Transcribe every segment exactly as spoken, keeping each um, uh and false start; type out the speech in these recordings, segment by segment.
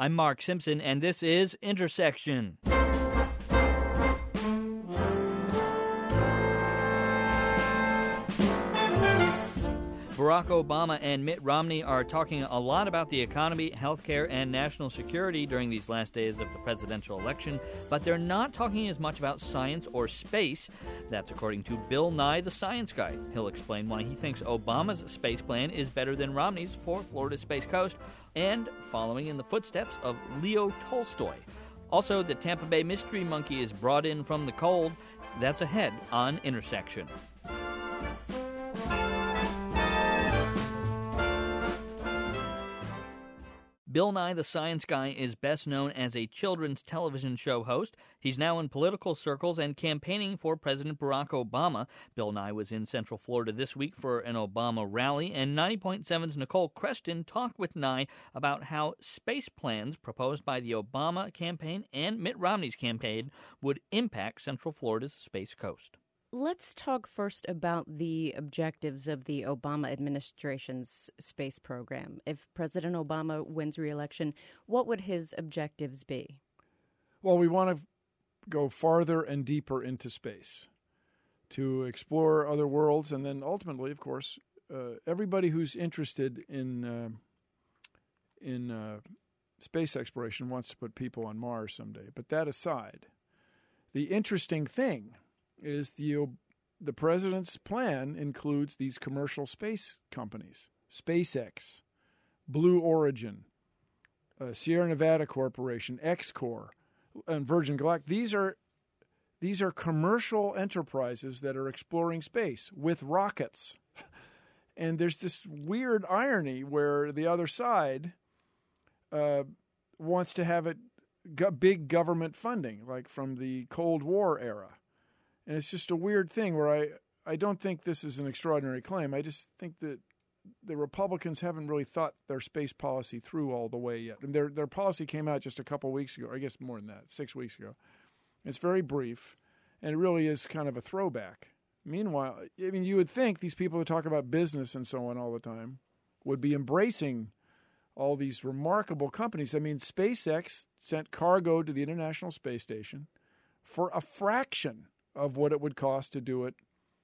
I'm Mark Simpson, and this is Intersection. Barack Obama and Mitt Romney are talking a lot about the economy, healthcare, and national security during these last days of the presidential election, but they're not talking as much about science or space. That's according to Bill Nye, the science guy. He'll explain why he thinks Obama's space plan is better than Romney's for Florida's Space Coast, and following in the footsteps of Leo Tolstoy. Also, the Tampa Bay Mystery Monkey is brought in from the cold. That's ahead on Intersection. Bill Nye, the Science Guy, is best known as a children's television show host. He's now in political circles and campaigning for President Barack Obama. Bill Nye was in Central Florida this week for an Obama rally, and ninety point seven's Nicole Creston talked with Nye about how space plans proposed by the Obama campaign and Mitt Romney's campaign would impact Central Florida's Space Coast. Let's talk first about the objectives of the Obama administration's space program. If President Obama wins re-election, what would his objectives be? Well, we want to go farther and deeper into space to explore other worlds. And then ultimately, of course, uh, everybody who's interested in, uh, in uh, space exploration wants to put people on Mars someday. But that aside, the interesting thing is the the president's plan includes these commercial space companies, SpaceX, Blue Origin, uh, Sierra Nevada Corporation, Xcor, and Virgin Galactic. These are these are commercial enterprises that are exploring space with rockets. And there's this weird irony where the other side uh, wants to have it go- big government funding, like from the Cold War era. And it's just a weird thing where I, I don't think this is an extraordinary claim. I just think that the Republicans haven't really thought their space policy through all the way yet. And their their policy came out just a couple weeks ago, or I guess more than that, six weeks ago. It's very brief, and it really is kind of a throwback. Meanwhile, I mean, you would think these people who talk about business and so on all the time would be embracing all these remarkable companies. I mean, SpaceX sent cargo to the International Space Station for a fraction of what it would cost to do it,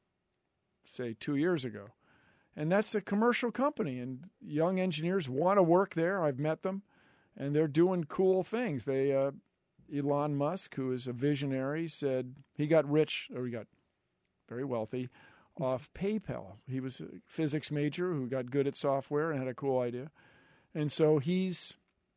say, two years ago. And that's a commercial company, and young engineers want to work there. I've met them, and they're doing cool things. They, uh, Elon Musk, who is a visionary, said he got rich, or he got very wealthy, off PayPal. He was a physics major who got good at software and had a cool idea. And so he's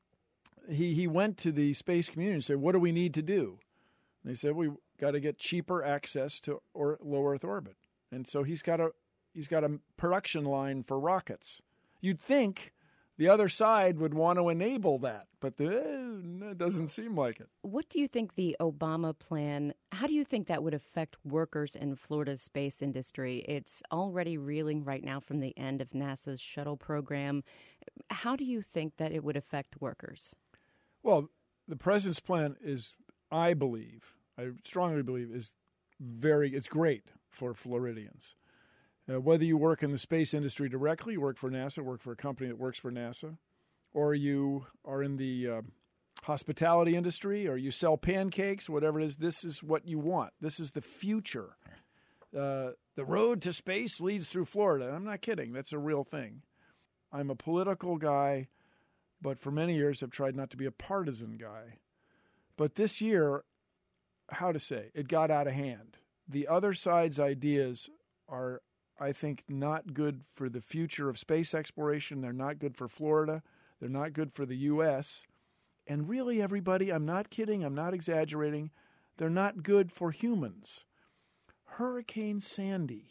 he he went to the space community and said, what do we need to do? And they said, we got to get cheaper access to or low Earth orbit. And so he's got a he's got a production line for rockets. You'd think the other side would want to enable that, but the, eh, it doesn't seem like it. What do you think the Obama plan, how do you think that would affect workers in Florida's space industry? It's already reeling right now from the end of NASA's shuttle program. How do you think that it would affect workers? Well, the president's plan is, I believe, I strongly believe, is very, it's great for Floridians. Uh, whether you work in the space industry directly, you work for NASA, work for a company that works for NASA, or you are in the uh, hospitality industry, or you sell pancakes, whatever it is, this is what you want. This is the future. Uh, the road to space leads through Florida. I'm not kidding. That's a real thing. I'm a political guy, but for many years I've tried not to be a partisan guy. But this year, how to say, it got out of hand. The other side's ideas are, I think, not good for the future of space exploration. They're not good for Florida. They're not good for the U S. And really, everybody, I'm not kidding, I'm not exaggerating, they're not good for humans. Hurricane Sandy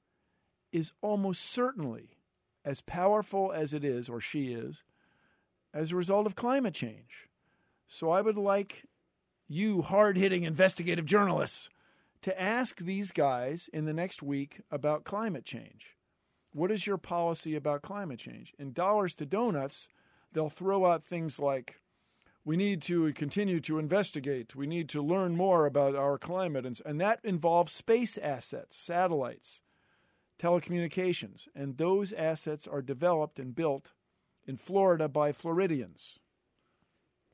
is almost certainly as powerful as it is, or she is, as a result of climate change. So I would like you hard-hitting investigative journalists to ask these guys in the next week about climate change. What is your policy about climate change? In Dollars to Donuts, they'll throw out things like, we need to continue to investigate, we need to learn more about our climate, and, and that involves space assets, satellites, telecommunications, and those assets are developed and built in Florida by Floridians.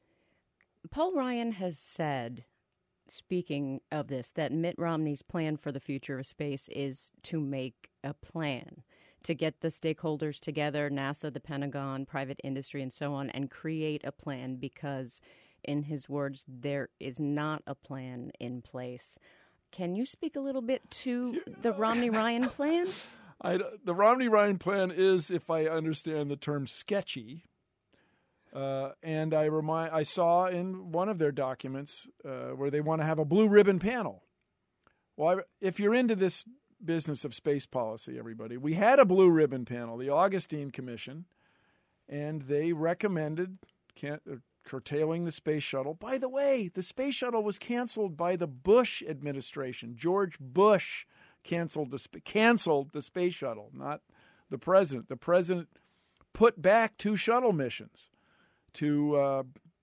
Paul Ryan has said, speaking of this, that Mitt Romney's plan for the future of space is to make a plan, to get the stakeholders together, NASA, the Pentagon, private industry, and so on, and create a plan because, in his words, there is not a plan in place. Can you speak a little bit to the Romney-Ryan plan? I, the Romney-Ryan plan is, if I understand the term, sketchy. Uh, and I remind, I saw in one of their documents uh, where they want to have a blue ribbon panel. Well, I, if you're into this business of space policy, everybody, we had a blue ribbon panel, the Augustine Commission, and they recommended can't, uh, curtailing the space shuttle. By the way, the space shuttle was canceled by the Bush administration. George Bush canceled the canceled the space shuttle, not the president. The president put back two shuttle missions to uh,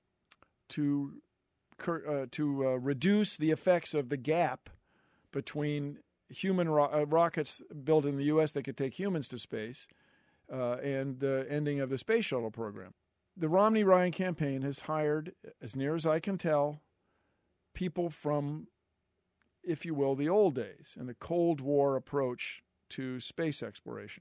to uh, to uh, reduce the effects of the gap between human ro- uh, rockets built in the U S that could take humans to space uh, and the ending of the space shuttle program. The Romney-Ryan campaign has hired, as near as I can tell, people from, if you will, the old days and the Cold War approach to space exploration.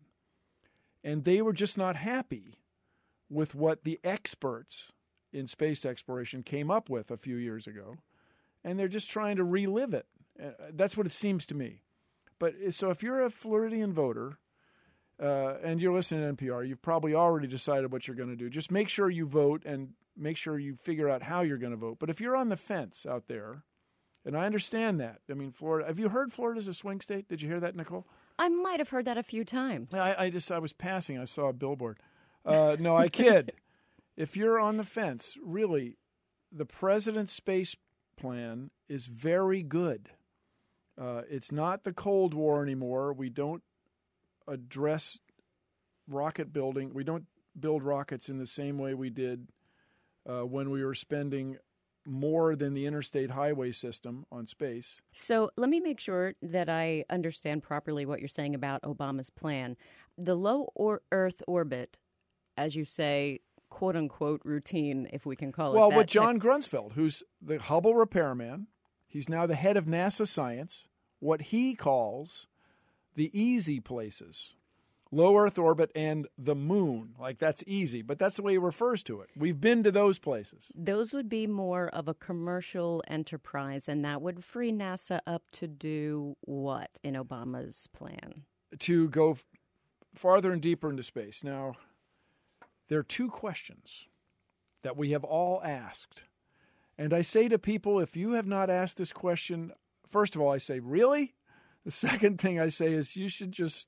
And they were just not happy with what the experts in space exploration came up with a few years ago. And they're just trying to relive it. Uh, that's what it seems to me. But so if you're a Floridian voter uh, and you're listening to N P R, you've probably already decided what you're going to do. Just make sure you vote and make sure you figure out how you're going to vote. But if you're on the fence out there, and I understand that. I mean, Florida. Have you heard Florida's a swing state? Did you hear that, Nicole? I might have heard that a few times. I, I just I was passing. I saw a billboard. Uh, no, I kid. If you're on the fence, really, the president's space plan is very good. Uh, it's not the Cold War anymore. We don't address rocket building. We don't build rockets in the same way we did uh, when we were spending more than the interstate highway system on space. So let me make sure that I understand properly what you're saying about Obama's plan. The low or Earth orbit, as you say, quote-unquote routine, if we can call it well, that. Well, with John Grunsfeld, who's the Hubble repairman, he's now the head of NASA science, what he calls the easy places, low Earth orbit and the moon. Like, that's easy, but that's the way he refers to it. We've been to those places. Those would be more of a commercial enterprise, and that would free NASA up to do what in Obama's plan? To go f- farther and deeper into space. Now, there are two questions that we have all asked. And I say to people, if you have not asked this question, first of all, I say, really? The second thing I say is you should just,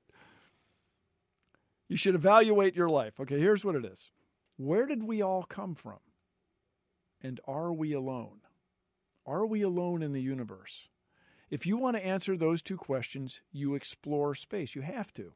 you should evaluate your life. Okay, here's what it is. Where did we all come from? And are we alone? Are we alone in the universe? If you want to answer those two questions, you explore space. You have to.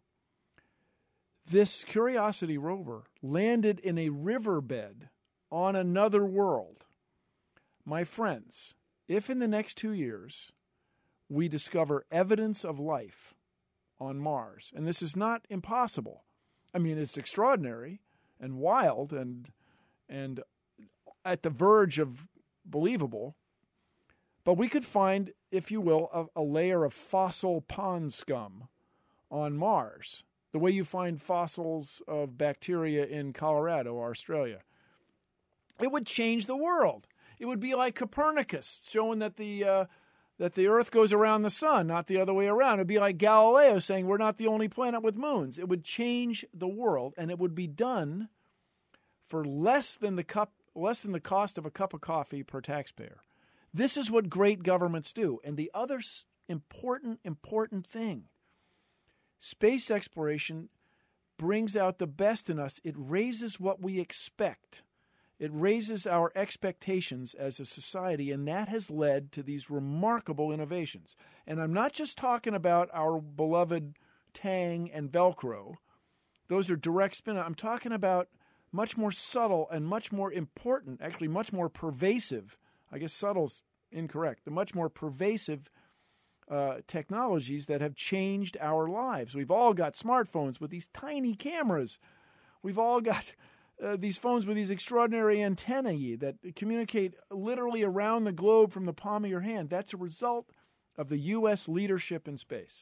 This Curiosity rover landed in a riverbed on another world. My friends, if in the next two years we discover evidence of life on Mars, and this is not impossible, I mean, it's extraordinary and wild and and at the verge of believable, but we could find, if you will, a, a layer of fossil pond scum on Mars, the way you find fossils of bacteria in Colorado or Australia. It would change the world. It would be like Copernicus, showing that the uh, that the Earth goes around the sun, not the other way around. It would be like Galileo saying we're not the only planet with moons. It would change the world, and it would be done for less than the cup, less than the cost of a cup of coffee per taxpayer. This is what great governments do. And the other important, important thing, space exploration brings out the best in us. It raises what we expect. It raises our expectations as a society, and that has led to these remarkable innovations. And I'm not just talking about our beloved Tang and Velcro. Those are direct spin. I'm talking about much more subtle and much more important, actually much more pervasive, I guess subtle's incorrect, the much more pervasive uh, technologies that have changed our lives. We've all got smartphones with these tiny cameras. We've all got uh, these phones with these extraordinary antennae that communicate literally around the globe from the palm of your hand. That's a result of the U S leadership in space.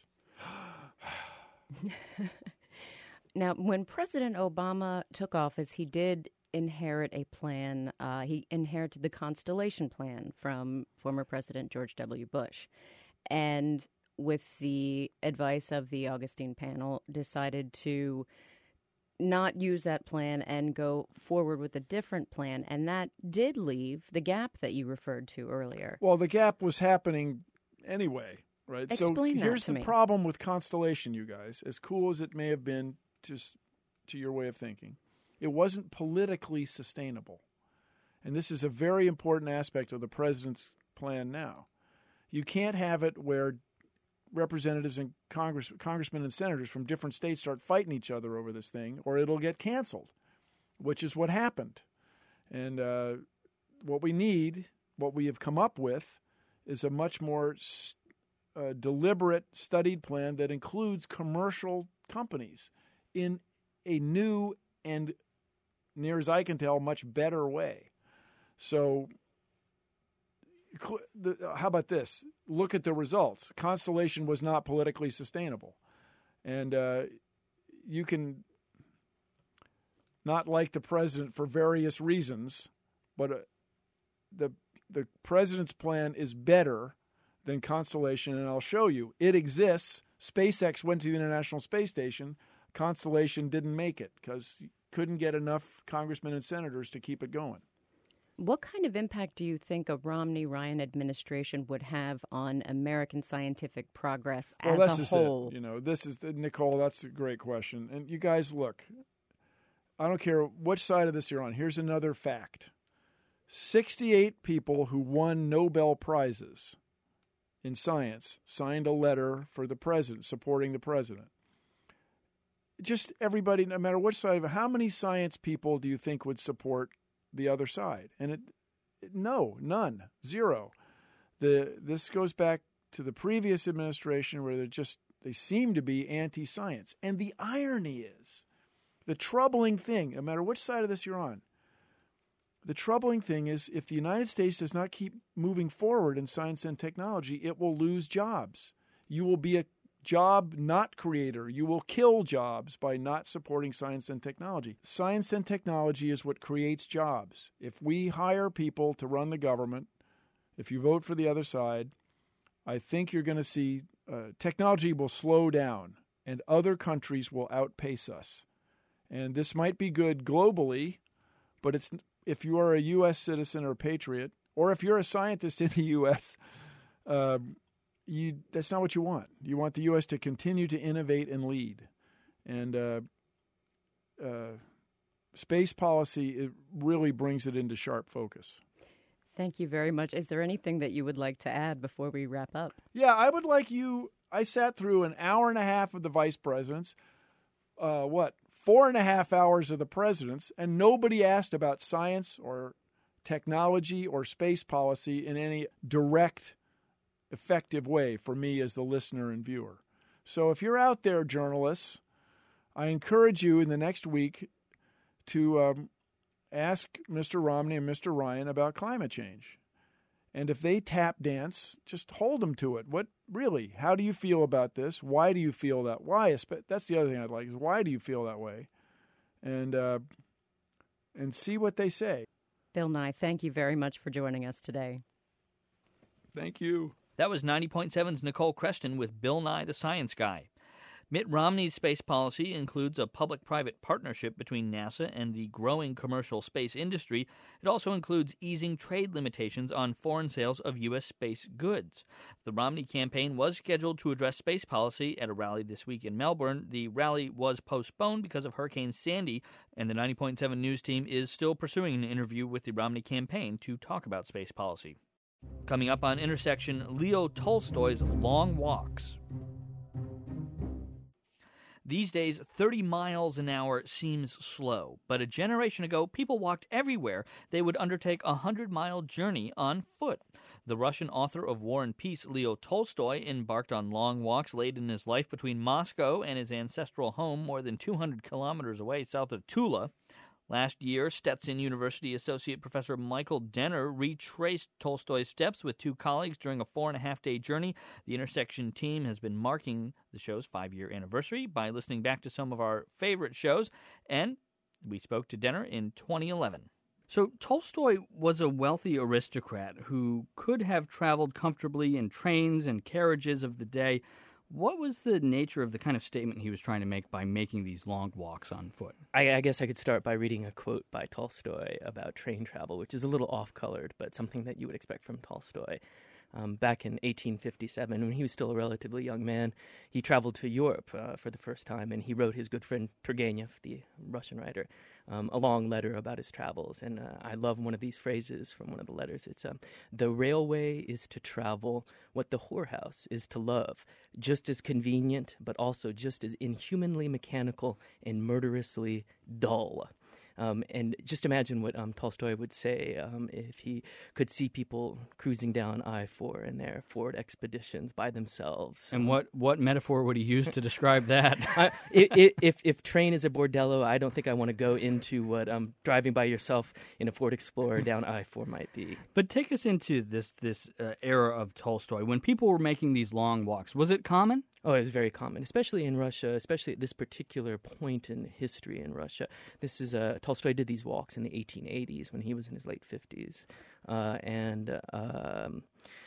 Now, when President Obama took office, he did inherit a plan. Uh, he inherited the Constellation Plan from former President George W. Bush. And with the advice of the Augustine panel, decided to not use that plan and go forward with a different plan. And that did leave the gap that you referred to earlier. Well, the gap was happening anyway, right? Explain so that here's to the me. problem with Constellation, you guys. As cool as it may have been to, to your way of thinking, it wasn't politically sustainable. And this is a very important aspect of the president's plan now. You can't have it where representatives and Congress, congressmen and senators from different states start fighting each other over this thing, or it'll get canceled, which is what happened. And uh, what we need, what we have come up with, is a much more uh, deliberate, studied plan that includes commercial companies in a new and, near as I can tell, much better way. So how about this? Look at the results. Constellation was not politically sustainable. And uh, you can not like the president for various reasons, but uh, the the president's plan is better than Constellation, and I'll show you. It exists. SpaceX went to the International Space Station. Constellation didn't make it because couldn't get enough congressmen and senators to keep it going. What kind of impact do you think a Romney-Ryan administration would have on American scientific progress well, as this a whole? Is it. You know, this is the, Nicole. That's a great question. And you guys, look, I don't care which side of this you're on. Here's another fact: sixty-eight people who won Nobel Prizes in science signed a letter for the president, supporting the president. Just everybody, no matter which side of it, how many science people do you think would support the other side? And it, it no, none, zero. The this goes back to the previous administration where they just they seem to be anti-science. And the irony is, the troubling thing, no matter which side of this you're on, the troubling thing is if the United States does not keep moving forward in science and technology, it will lose jobs. You will be a job not creator. You will kill jobs by not supporting science and technology. Science and technology is what creates jobs. If we hire people to run the government, if you vote for the other side, I think you're going to see uh, technology will slow down and other countries will outpace us. And this might be good globally, but it's if you are a U S citizen or patriot, or if you're a scientist in the U S, uh, You, that's not what you want. You want the U S to continue to innovate and lead. And uh, uh, space policy, it really brings it into sharp focus. Thank you very much. Is there anything that you would like to add before we wrap up? Yeah, I would like you, I sat through an hour and a half of the vice presidents, uh, what, four and a half hours of the presidents, and nobody asked about science or technology or space policy in any direct effective way for me as the listener and viewer. So if you're out there, journalists, I encourage you in the next week to um, ask Mister Romney and Mister Ryan about climate change. And if they tap dance, just hold them to it. What really, how do you feel about this? Why do you feel that? Why? That's the other thing I'd like is why do you feel that way? And, uh, and see what they say. Bill Nye, thank you very much for joining us today. Thank you. That was ninety point seven's Nicole Creston with Bill Nye, the Science Guy. Mitt Romney's space policy includes a public-private partnership between NASA and the growing commercial space industry. It also includes easing trade limitations on foreign sales of U S space goods. The Romney campaign was scheduled to address space policy at a rally this week in Melbourne. The rally was postponed because of Hurricane Sandy, and the ninety point seven News team is still pursuing an interview with the Romney campaign to talk about space policy. Coming up on Intersection, Leo Tolstoy's Long Walks. These days, thirty miles an hour seems slow, but a generation ago, people walked everywhere. They would undertake a hundred-mile journey on foot. The Russian author of War and Peace, Leo Tolstoy, embarked on long walks late in his life between Moscow and his ancestral home more than two hundred kilometers away south of Tula. Last year, Stetson University Associate Professor Michael Denner retraced Tolstoy's steps with two colleagues during a four-and-a-half-day journey. The Intersection team has been marking the show's five-year anniversary by listening back to some of our favorite shows, and we spoke to Denner in twenty eleven. So Tolstoy was a wealthy aristocrat who could have traveled comfortably in trains and carriages of the day. What was the nature of the kind of statement he was trying to make by making these long walks on foot? I, I guess I could start by reading a quote by Tolstoy about train travel, which is a little off-colored, but something that you would expect from Tolstoy. Um, back in eighteen fifty-seven, when he was still a relatively young man, he traveled to Europe uh, for the first time, and he wrote his good friend Turgenev, the Russian writer, um, a long letter about his travels. And uh, I love one of these phrases from one of the letters. It's, um, the railway is to travel what the whorehouse is to love, just as convenient, but also just as inhumanly mechanical and murderously dull. Um, and just imagine what um, Tolstoy would say um, if he could see people cruising down I four in their Ford Expeditions by themselves. And what, what metaphor would he use to describe that? uh, if, if if train is a bordello, I don't think I want to go into what um, driving by yourself in a Ford Explorer down I four might be. But take us into this, this uh, era of Tolstoy. When people were making these long walks, was it common? Oh, it was very common, especially in Russia, especially at this particular point in history in Russia. This is uh, Tolstoy did these walks in the eighteen eighties when he was in his late fifties. Uh, and um,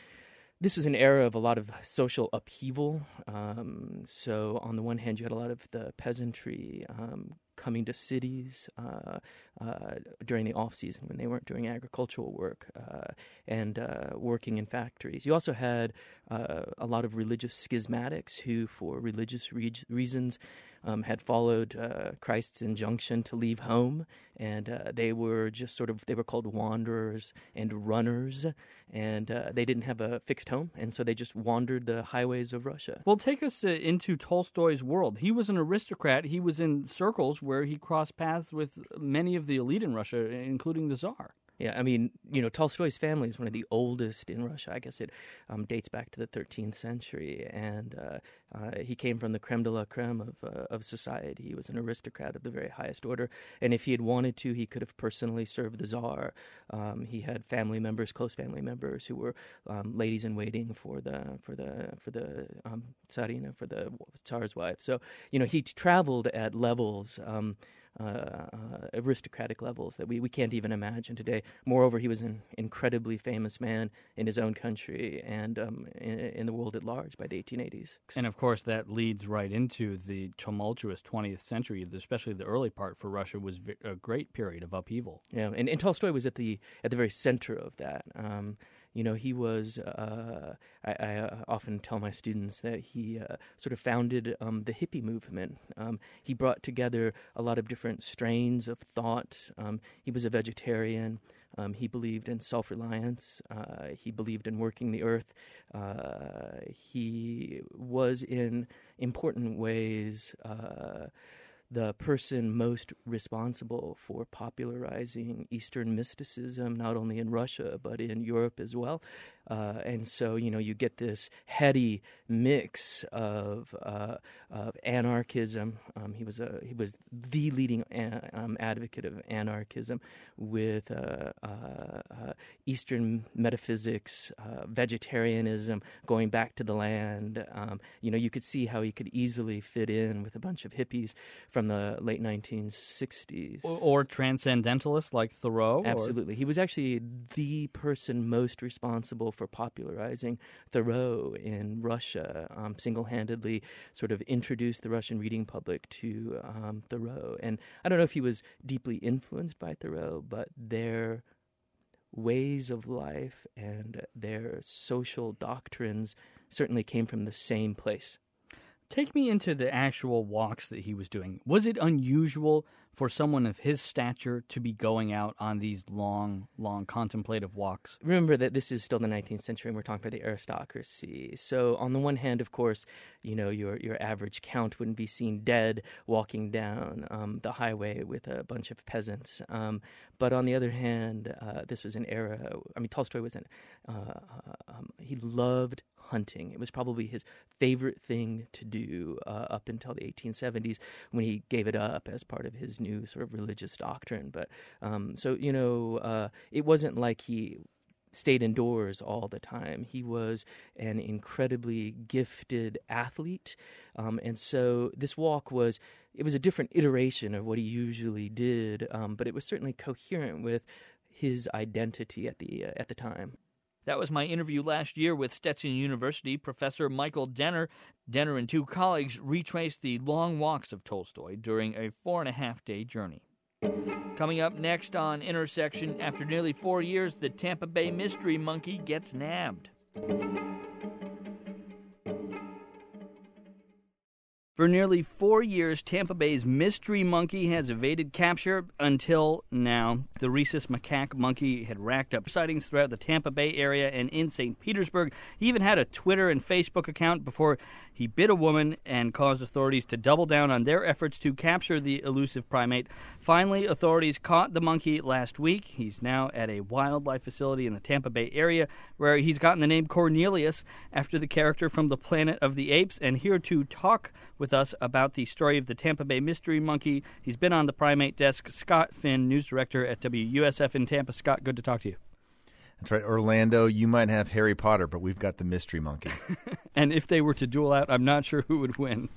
this was an era of a lot of social upheaval. Um, so on the one hand, you had a lot of the peasantry um, coming to cities uh, uh, during the off-season when they weren't doing agricultural work uh, and uh, working in factories. You also had uh, a lot of religious schismatics who, for religious re- reasons, um, had followed uh, Christ's injunction to leave home, and uh, they were just sort of, they were called wanderers and runners, and uh, they didn't have a fixed home, and so they just wandered the highways of Russia. Well, take us uh, into Tolstoy's world. He was an aristocrat. He was in circles where he crossed paths with many of the elite in Russia, including the Tsar. Yeah, I mean, you know, Tolstoy's family is one of the oldest in Russia. I guess it um, dates back to the thirteenth century, and uh, uh, he came from the creme de la creme of uh, of society. He was an aristocrat of the very highest order, and if he had wanted to, he could have personally served the Tsar. Um, he had family members, close family members, who were um, ladies in waiting for the for the for the um, Tsarina, for the Tsar's wife. So, you know, he traveled at levels. Um, Uh, uh, aristocratic levels that we, we can't even imagine today. Moreover, he was an incredibly famous man in his own country and um, in, in the world at large by the eighteen eighties. And of course, that leads right into the tumultuous twentieth century, especially the early part for Russia was a great period of upheaval. Yeah, and, and Tolstoy was at the at the very center of that. Um, You know, he was, uh, I, I uh, often tell my students that he uh, sort of founded um, the hippie movement. Um, he brought together a lot of different strains of thought. Um, he was a vegetarian. Um, he believed in self-reliance. Uh, he believed in working the earth. Uh, he was, in important ways, uh, the person most responsible for popularizing Eastern mysticism, not only in Russia, but in Europe as well. Uh, and so, you know, you get this heady mix of uh, of anarchism. Um, he was a he was the leading a- um, advocate of anarchism, with uh, uh, uh, Eastern metaphysics, uh, vegetarianism, going back to the land. Um, you know, you could see how he could easily fit in with a bunch of hippies from the late nineteen sixties. Or, or transcendentalists like Thoreau. Absolutely. Or... He was actually the person most responsible for popularizing Thoreau in Russia, um, single-handedly sort of introduced the Russian reading public to um, Thoreau. And I don't know if he was deeply influenced by Thoreau, but their ways of life and their social doctrines certainly came from the same place. Take me into the actual walks that he was doing. Was it unusual for someone of his stature to be going out on these long, long contemplative walks? Remember that this is still the nineteenth century, and we're talking about the aristocracy. So on the one hand, of course, you know, your your average count wouldn't be seen dead walking down um, the highway with a bunch of peasants. Um, but on the other hand, uh, this was an era. I mean, Tolstoy was an uh, um, he loved hunting. It was probably his favorite thing to do uh, up until the eighteen seventies, when he gave it up as part of his new new sort of religious doctrine. But um, so, you know, uh, it wasn't like he stayed indoors all the time. He was an incredibly gifted athlete. Um, and so this walk was, it was a different iteration of what he usually did, um, but it was certainly coherent with his identity at the uh, at the time. That was my interview last year with Stetson University professor Michael Denner. Denner and two colleagues retraced the long walks of Tolstoy during a four-and-a-half-day journey. Coming up next on Intersection, after nearly four years, the Tampa Bay mystery monkey gets nabbed. For nearly four years, Tampa Bay's mystery monkey has evaded capture until now. The rhesus macaque monkey had racked up sightings throughout the Tampa Bay area and in Saint Petersburg. He even had a Twitter and Facebook account before he bit a woman and caused authorities to double down on their efforts to capture the elusive primate. Finally, authorities caught the monkey last week. He's now at a wildlife facility in the Tampa Bay area where he's gotten the name Cornelius after the character from the Planet of the Apes. And here to talk with us about the story of the Tampa Bay mystery monkey, he's been on the primate desk, Scott Finn, news director at W U S F in Tampa. Scott, good to talk to you. That's right, Orlando, you might have Harry Potter, but we've got the mystery monkey. And if they were to duel out, I'm not sure who would win.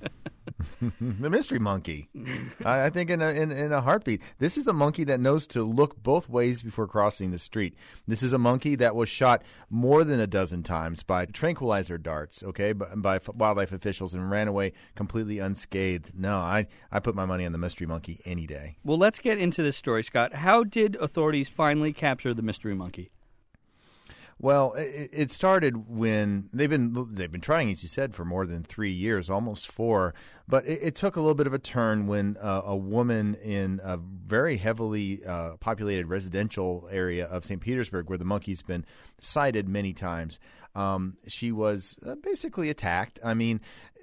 The mystery monkey. I, I think in a, in, in a heartbeat. This is a monkey that knows to look both ways before crossing the street. This is a monkey that was shot more than a dozen times by tranquilizer darts, okay, by, by wildlife officials and ran away completely unscathed. No, I, I put my money on the mystery monkey any day. Well, let's get into this story, Scott. How did authorities finally capture the mystery monkey? Well, it, it started when they've been they've been trying, as you said, for more than three years, almost four. But it, it took a little bit of a turn when uh, a woman in a very heavily uh, populated residential area of Saint Petersburg, where the monkey's been sighted many times, um, she was uh, basically attacked. I mean,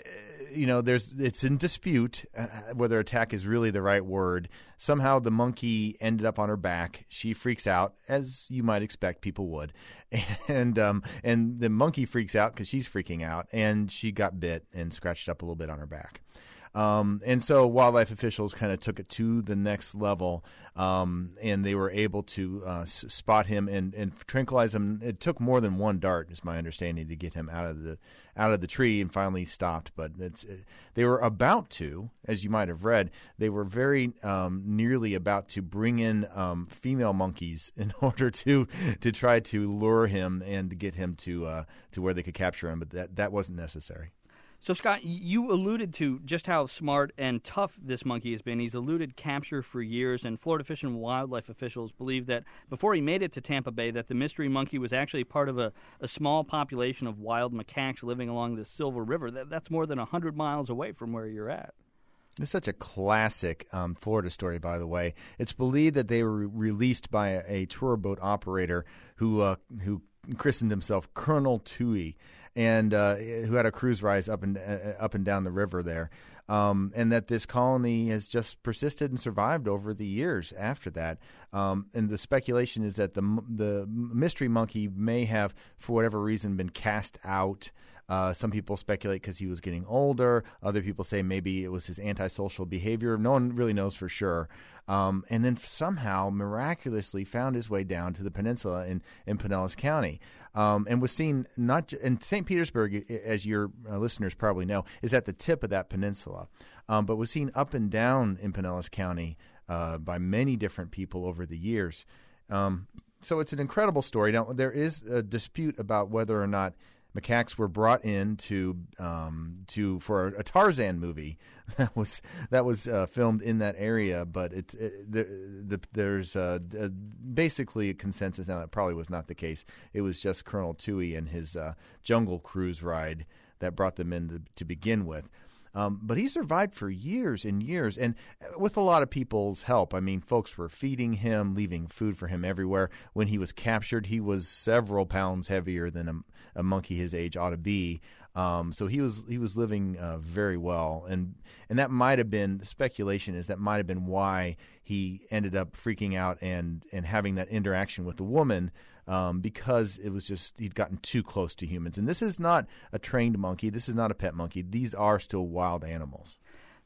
you know, there's it's in dispute uh, whether attack is really the right word. Somehow the monkey ended up on her back. She freaks out, as you might expect people would. And um, and the monkey freaks out because she's freaking out, and she got bit and scratched up a little bit on her back. Um, and so wildlife officials kind of took it to the next level, um, and they were able to uh, s- spot him and, and tranquilize him. It took more than one dart, is my understanding, to get him out of the out of the tree, and finally stopped. But it's, it, they were about to, as you might have read, they were very um, nearly about to bring in um, female monkeys in order to to try to lure him and to get him to uh, to where they could capture him. But that, that wasn't necessary. So, Scott, you alluded to just how smart and tough this monkey has been. He's eluded capture for years, and Florida Fish and Wildlife officials believe that before he made it to Tampa Bay, that the mystery monkey was actually part of a, a small population of wild macaques living along the Silver River. That, that's more than one hundred miles away from where you're at. It's such a classic um, Florida story, by the way. It's believed that they were re- released by a, a tour boat operator who uh, who christened himself Colonel Tui, and uh, who had a cruise rise up and uh, up and down the river there, um, and that this colony has just persisted and survived over the years after that. Um, and the speculation is that the the mystery monkey may have, for whatever reason, been cast out. Uh, some people speculate because he was getting older. Other people say maybe it was his antisocial behavior. No one really knows for sure. Um, and then somehow miraculously found his way down to the peninsula in, in Pinellas County, um, and was seen not j- in Saint Petersburg, as your uh, listeners probably know, is at the tip of that peninsula, um, but was seen up and down in Pinellas County uh, by many different people over the years. Um, so it's an incredible story. Now, there is a dispute about whether or not macaques were brought in to um, to for a Tarzan movie that was that was uh, filmed in that area, but it, it the, the, there's uh, uh, basically a consensus now that probably was not the case. It was just Colonel Tui and his uh, jungle cruise ride that brought them in to, to begin with. Um, but he survived for years and years, and with a lot of people's help. I mean, folks were feeding him, leaving food for him everywhere. When he was captured, he was several pounds heavier than a, a monkey his age ought to be. Um, so he was he was living uh, very well, and and that might have been, the speculation is that might have been why he ended up freaking out and and having that interaction with the woman. Um, because it was just, he'd gotten too close to humans. And this is not a trained monkey. This is not a pet monkey. These are still wild animals.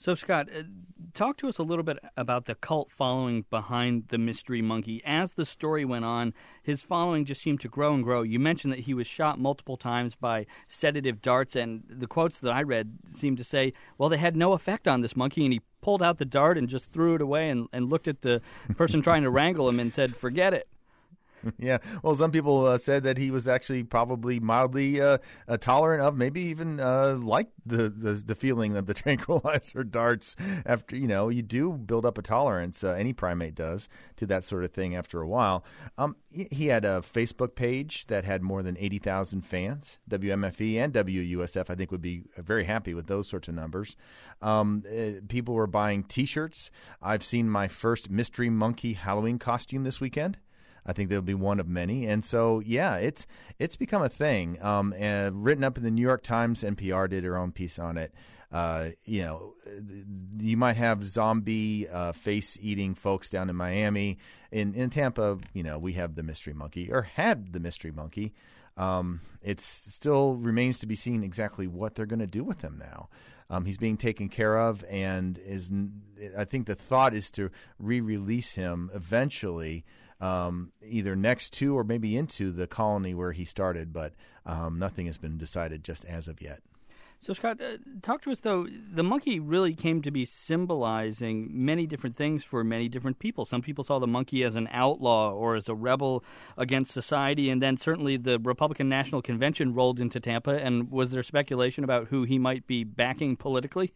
So, Scott, uh, talk to us a little bit about the cult following behind the mystery monkey. As the story went on, his following just seemed to grow and grow. You mentioned that he was shot multiple times by sedative darts, and the quotes that I read seemed to say, well, they had no effect on this monkey, and he pulled out the dart and just threw it away and, and looked at the person trying to wrangle him and said, forget it. Yeah, well, some people uh, said that he was actually probably mildly uh, uh, tolerant of, maybe even uh, liked the, the the feeling of the tranquilizer darts. After, you know, you do build up a tolerance, uh, any primate does, to that sort of thing after a while. Um, he, he had a Facebook page that had more than eighty thousand fans. W M F E and W U S F, I think, would be very happy with those sorts of numbers. Um, uh, people were buying T-shirts. I've seen my first Mystery Monkey Halloween costume this weekend. I think there'll be one of many. And so, yeah, it's it's become a thing. Um, and written up in the New York Times, N P R did their own piece on it. Uh, you know, you might have zombie uh, face-eating folks down in Miami. In, in Tampa, you know, we have the Mystery Monkey, or had the Mystery Monkey. Um, it still remains to be seen exactly what they're going to do with him now. Um, he's being taken care of, and is. I think the thought is to re-release him eventually, Um, either next to or maybe into the colony where he started, but um, nothing has been decided just as of yet. So, Scott, uh, talk to us, though. The monkey really came to be symbolizing many different things for many different people. Some people saw the monkey as an outlaw or as a rebel against society, and then certainly the Republican National Convention rolled into Tampa, and was there speculation about who he might be backing politically?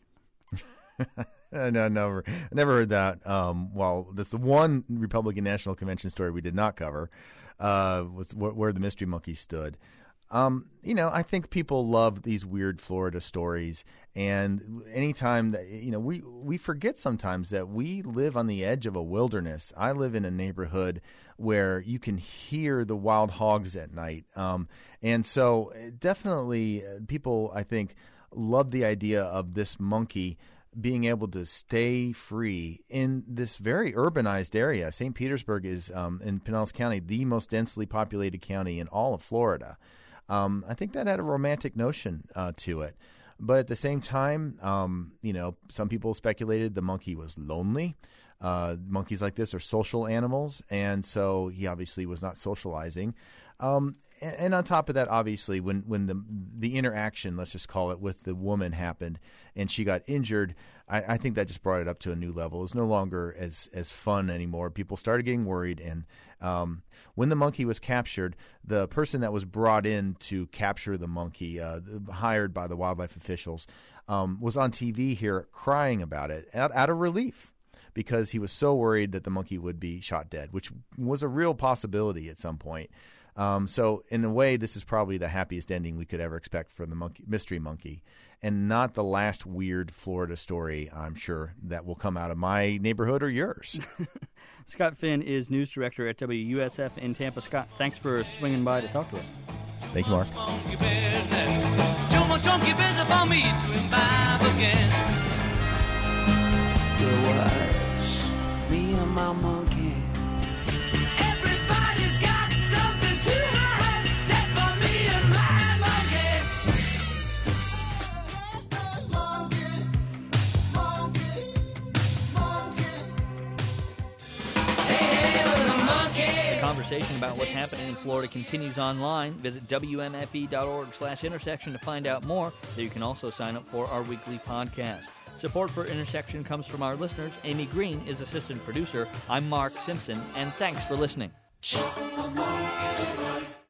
No, never, never heard that. Um, well, that's the one Republican National Convention story we did not cover, uh, was wh- where the Mystery Monkey stood. Um, you know, I think people love these weird Florida stories, and anytime that, you know, we we forget sometimes that we live on the edge of a wilderness. I live in a neighborhood where you can hear the wild hogs at night, um, and so definitely people, I think, love the idea of this monkey being able to stay free in this very urbanized area. Saint Petersburg is, um, in Pinellas County, the most densely populated county in all of Florida. Um, I think that had a romantic notion uh, to it. But at the same time, um, you know, some people speculated the monkey was lonely. Uh, monkeys like this are social animals, and so he obviously was not socializing. Um, and, and on top of that, obviously, when, when the the interaction, let's just call it, with the woman happened and she got injured, I, I think that just brought it up to a new level. It's no longer as, as fun anymore. People started getting worried, and um, when the monkey was captured, the person that was brought in to capture the monkey, uh, hired by the wildlife officials, um, was on T V here crying about it out, out of relief, because he was so worried that the monkey would be shot dead, which was a real possibility at some point. Um, so in a way, this is probably the happiest ending we could ever expect for the monkey, Mystery Monkey, and not the last weird Florida story, I'm sure, that will come out of my neighborhood or yours. Scott Finn is news director at W U S F in Tampa. Scott, thanks for swinging by to talk to us. Thank you, Mark. Me and my monkey. Everybody's got something to hide, except for me and my monkey. Monkey, monkey, monkey. Hey, hey, we're the monkeys. The conversation about what's happening in Florida continues online. Visit W M F E dot org slash intersection to find out more. There you can also sign up for our weekly podcast. Support for Intersection comes from our listeners. Amy Green is assistant producer. I'm Mark Simpson, and thanks for listening.